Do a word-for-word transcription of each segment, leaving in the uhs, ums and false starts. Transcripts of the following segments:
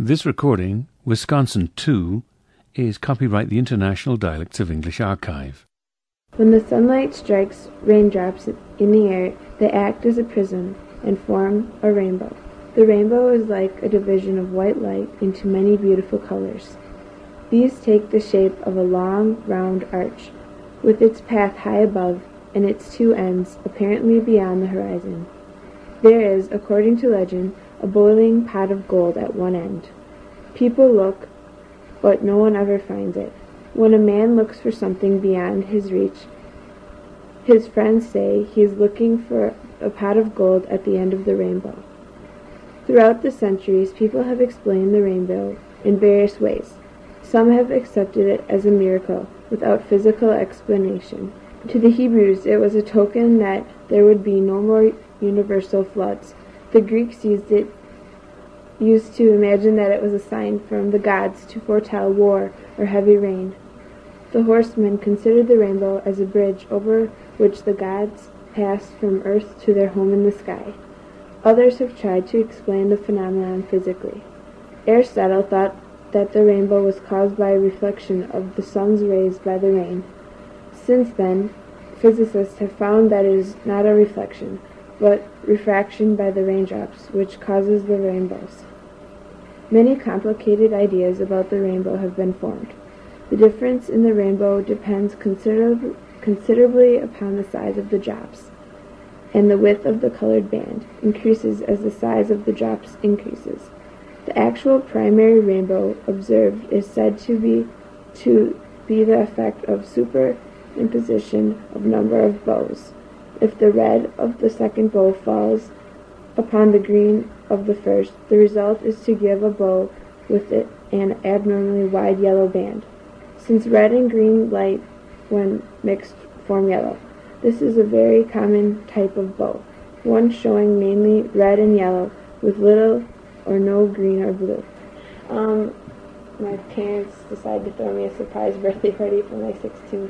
This recording, Wisconsin two, is copyright the International Dialects of English Archive. When the sunlight strikes raindrops in the air, they act as a prism and form a rainbow. The rainbow is like a division of white light into many beautiful colors. These take the shape of a long, round arch, with its path high above and its two ends apparently beyond the horizon. There is, according to legend, a boiling pot of gold at one end. People look, but no one ever finds it. When a man looks for something beyond his reach, his friends say he is looking for a pot of gold at the end of the rainbow. Throughout the centuries, people have explained the rainbow in various ways. Some have accepted it as a miracle without physical explanation. To the Hebrews, it was a token that there would be no more universal floods. The Greeks used it used to imagine that it was a sign from the gods to foretell war or heavy rain. The horsemen considered the rainbow as a bridge over which the gods passed from earth to their home in the sky. Others have tried to explain the phenomenon physically. Aristotle thought that the rainbow was caused by a reflection of the sun's rays by the rain. Since then, physicists have found that it is not a reflection, but refraction by the raindrops, which causes the rainbows. Many complicated ideas about the rainbow have been formed. The difference in the rainbow depends considerab- considerably upon the size of the drops, and the width of the colored band increases as the size of the drops increases. The actual primary rainbow observed is said to be to be the effect of superimposition of number of bows. If the red of the second bow falls upon the green of the first, the result is to give a bow with it an abnormally wide yellow band, since red and green light, when mixed, form yellow. This is a very common type of bow, one showing mainly red and yellow with little or no green or blue. Um, my parents decided to throw me a surprise birthday party for my sixteenth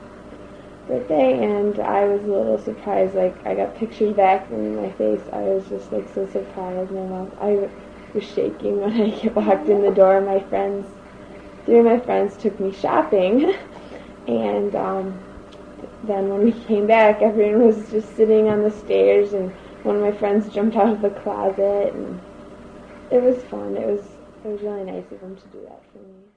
birthday, and I was a little surprised. Like, I got pictures back in my face. I was just like so surprised. My mom, I was shaking when I walked in the door. My friends, three of my friends took me shopping, and um, then when we came back, everyone was just sitting on the stairs, and one of my friends jumped out of the closet, and it was fun. It was it was really nice of them to do that for me.